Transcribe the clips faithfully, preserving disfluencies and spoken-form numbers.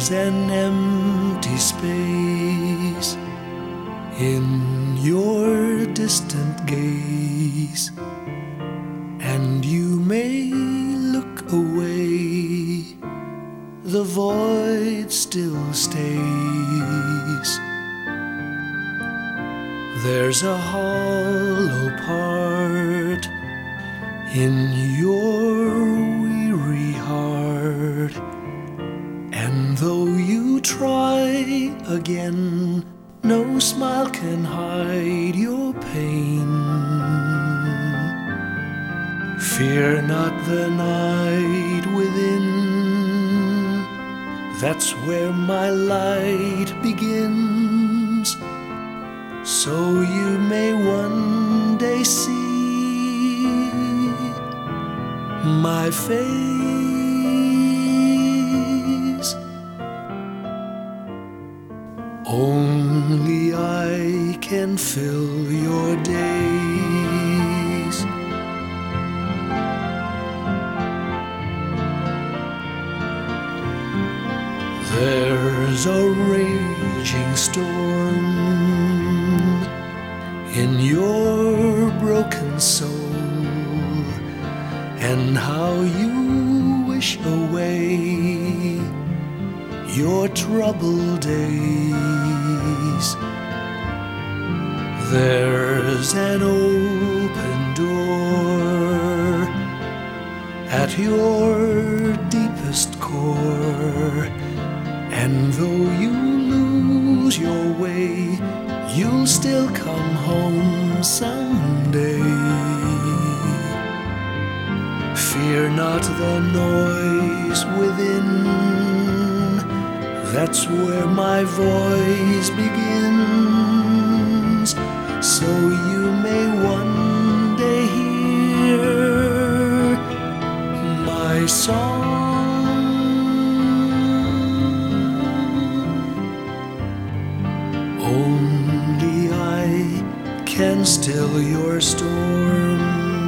There's an empty space in your distant gaze, and you may look away, the void still stays. There's a hollow part in your weary heart, and though you try again, no smile can hide your pain. Fear not the night within, that's where my light begins. So you may one day see my face. Only I can fill your days. There's a raging storm in your broken soul, and how you wish away your troubled days. There's an open door at your deepest core, and though you lose your way, you'll still come home someday. Fear not the noise within, that's where my voice begins. So you may one day hear my song. Only I can still your storms.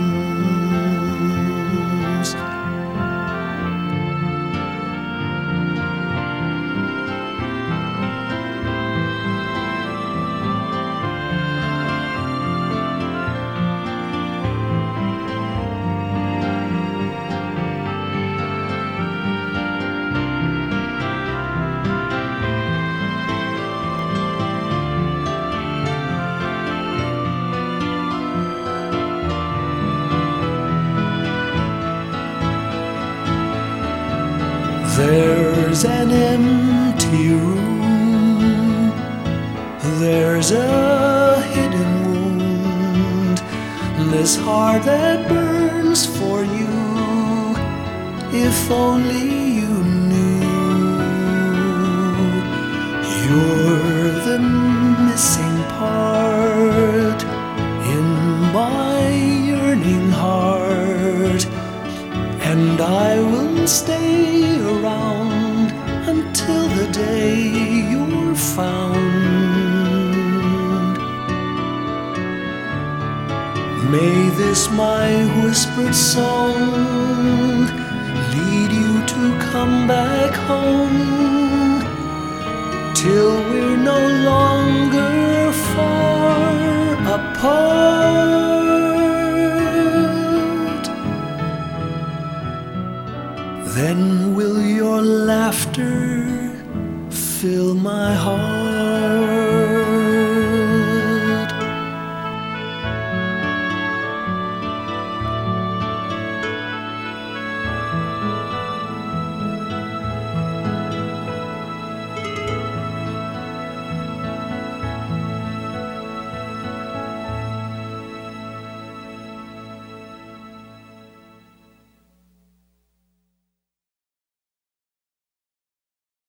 There's an empty room, there's a hidden wound, this heart that burns for you. If only you knew, you're the missing part in my yearning heart, and I will stay around until the day you're found. May this my whispered song lead you to come back home, till we're no longer far apart. Then will your laughter fill my heart?